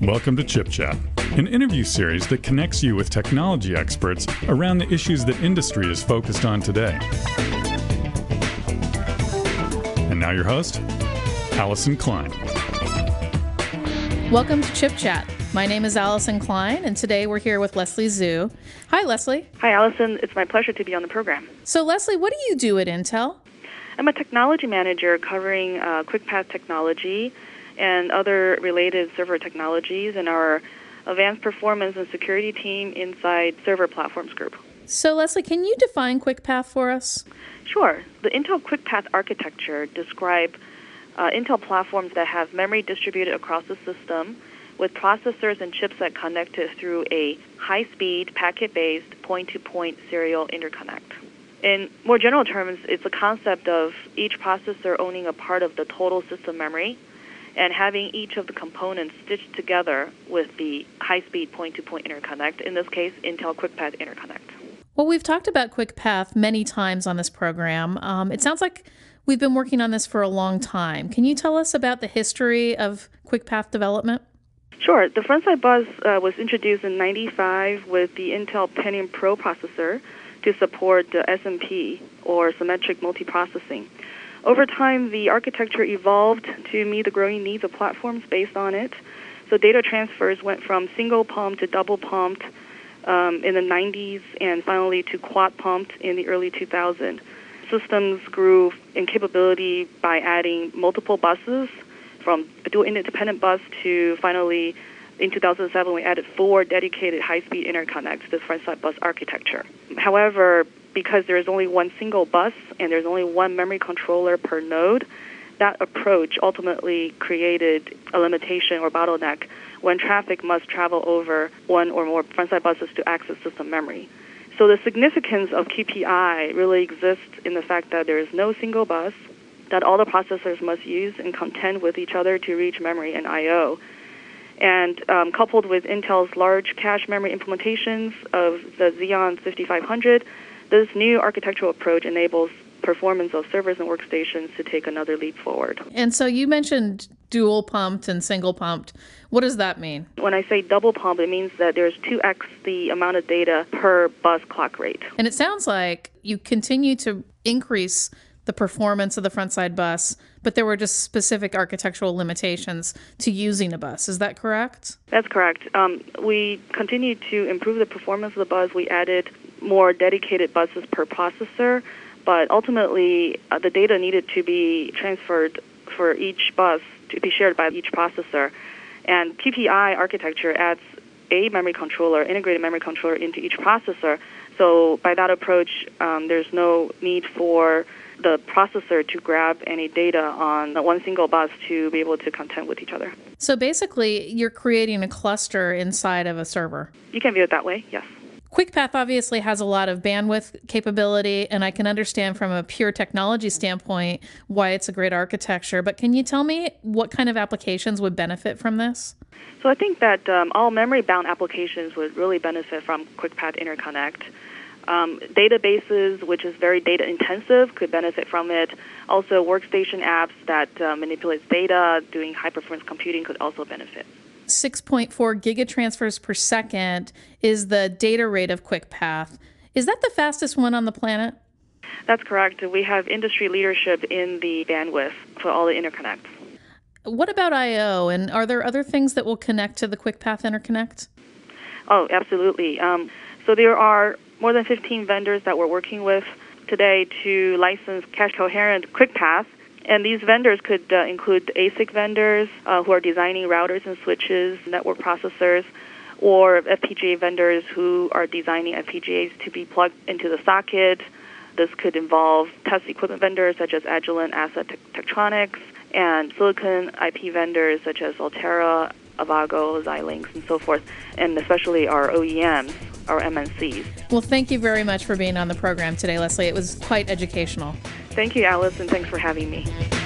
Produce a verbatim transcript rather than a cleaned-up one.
Welcome to Chip Chat, an interview series that connects you with technology experts around the issues that industry is focused on today. And now your host, Allison Klein. Welcome to Chip Chat. My name is Allison Klein, and today we're here with Leslie Zhu. Hi, Leslie. Hi, Allison. It's my pleasure to be on the program. So, Leslie, what do you do at Intel? I'm a technology manager covering uh, QuickPath technology and other related server technologies in our advanced performance and security team inside Server Platforms Group. So, Leslie, can you define QuickPath for us? Sure. The Intel QuickPath architecture describes uh, Intel platforms that have memory distributed across the system with processors and chipset connected through a high-speed, packet-based, point-to-point serial interconnect. In more general terms, it's a concept of each processor owning a part of the total system memory and having each of the components stitched together with the high-speed point-to-point interconnect, in this case, Intel QuickPath Interconnect. Well, we've talked about QuickPath many times on this program. Um, it sounds like we've been working on this for a long time. Can you tell us about the history of QuickPath development? Sure. The frontside bus uh, was introduced in ninety-five with the Intel Pentium Pro processor to support the S M P, or symmetric multiprocessing. Over time, the architecture evolved to meet the growing needs of platforms based on it. So data transfers went from single pumped to double pumped um, in the nineties and finally to quad pumped in the early two thousands. Systems grew in capability by adding multiple buses from a dual independent bus to finally in two thousand seven we added four dedicated high-speed interconnects to the frontside bus architecture. However, because there is only one single bus and there's only one memory controller per node, that approach ultimately created a limitation or bottleneck when traffic must travel over one or more frontside buses to access system memory. So the significance of Q P I really exists in the fact that there is no single bus, that all the processors must use and contend with each other to reach memory and I O. And um, coupled with Intel's large cache memory implementations of the Xeon fifty-five hundred, this new architectural approach enables performance of servers and workstations to take another leap forward. And so you mentioned dual pumped and single pumped. What does that mean? When I say double pump, it means that there's two x the amount of data per bus clock rate. And it sounds like you continue to increase the performance of the frontside bus, but there were just specific architectural limitations to using a bus. Is that correct? That's correct. Um, we continued to improve the performance of the bus. We added more dedicated buses per processor, but ultimately uh, the data needed to be transferred for each bus to be shared by each processor. And Q P I architecture adds a memory controller, integrated memory controller into each processor. So by that approach, um, there's no need for the processor to grab any data on one single bus to be able to contend with each other. So basically, you're creating a cluster inside of a server. You can view it that way, yes. QuickPath obviously has a lot of bandwidth capability, and I can understand from a pure technology standpoint why it's a great architecture. But can you tell me what kind of applications would benefit from this? So I think that um, all memory-bound applications would really benefit from QuickPath Interconnect. Um, databases, which is very data-intensive, could benefit from it. Also, workstation apps that uh, manipulate data, doing high-performance computing could also benefit. six point four gigatransfers per second is the data rate of QuickPath. Is that the fastest one on the planet? That's correct. We have industry leadership in the bandwidth for all the interconnects. What about I O, and are there other things that will connect to the QuickPath interconnect? Oh, absolutely. Um, so there are more than fifteen vendors that we're working with today to license cache-coherent QuickPath. And these vendors could uh, include A S I C vendors uh, who are designing routers and switches, network processors, or F P G A vendors who are designing F P G As to be plugged into the socket. This could involve test equipment vendors such as Agilent, Asset Tektronix, and silicon I P vendors such as Altera, Avago, Xilinx, and so forth, and especially our O E Ms, our M N Cs. Well, thank you very much for being on the program today, Leslie. It was quite educational. Thank you, Alice, and thanks for having me.